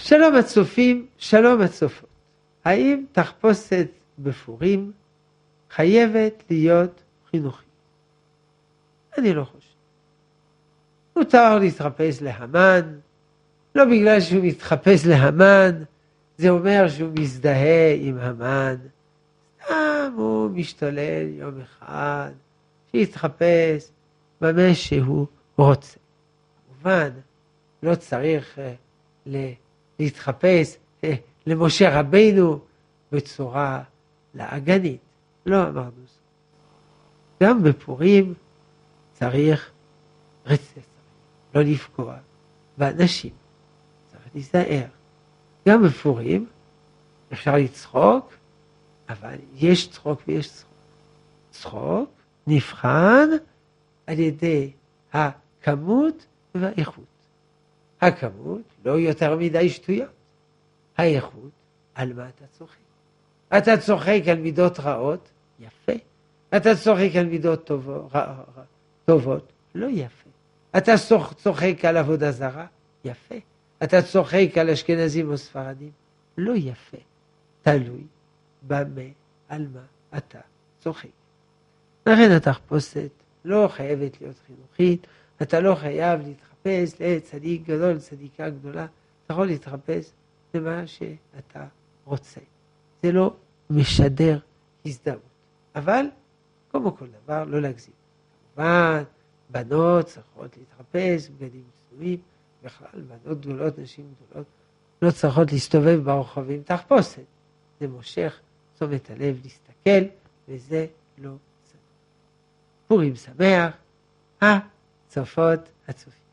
שלום הצופים, שלום הצופות. האם תחפושת בפורים חייבת להיות חינוכית? אני לא חושב. מותר להתחפש להמן, לא בגלל שהוא מתחפש להמן, זה אומר שהוא מזדהה עם המן. סתם הוא משתולל יום אחד, שיתחפש במה שהוא רוצה. כמובן, לא צריך להתחפש למשה רבינו בצורה לעגנית. לא אמרנו זאת. גם בפורים צריך רצף, לא לפגוע באנשים. צריך להיזהר. גם בפורים אפשר לצחוק, אבל יש צחוק ויש צחוק. צחוק נבחן על ידי הכמות והאיכות. הכמות לא יותר מדי שטויות. האיכות, על מה אתה צוחק? אתה צוחק על מידות רעות? יפה. אתה צוחק על מידות טובות? לא יפה. אתה צוחק על עבודה זרה? יפה. אתה צוחק על אשכנזים או ספרדים? לא יפה. תלוי במה, על מה אתה צוחק. לכן התחפושת לא חייבת להיות חינוכית, אתה לא חייב להתחפש לצדיק גדול, צדיקה גדולה, אתה יכול להתחפש למה שאתה רוצה. זה לא משדר הזדהות. אבל, כמו כל דבר, לא להגזים. כמובן, בנות צריכות להתחפש, בגדים צנועים, בכלל, בנות גדולות, נשים גדולות, לא צריכות להסתובב ברחובים תחפושת. זה מושך תשומת הלב להסתכל, וזה לא צדיק. פורים שמח, הצופות, הצופים.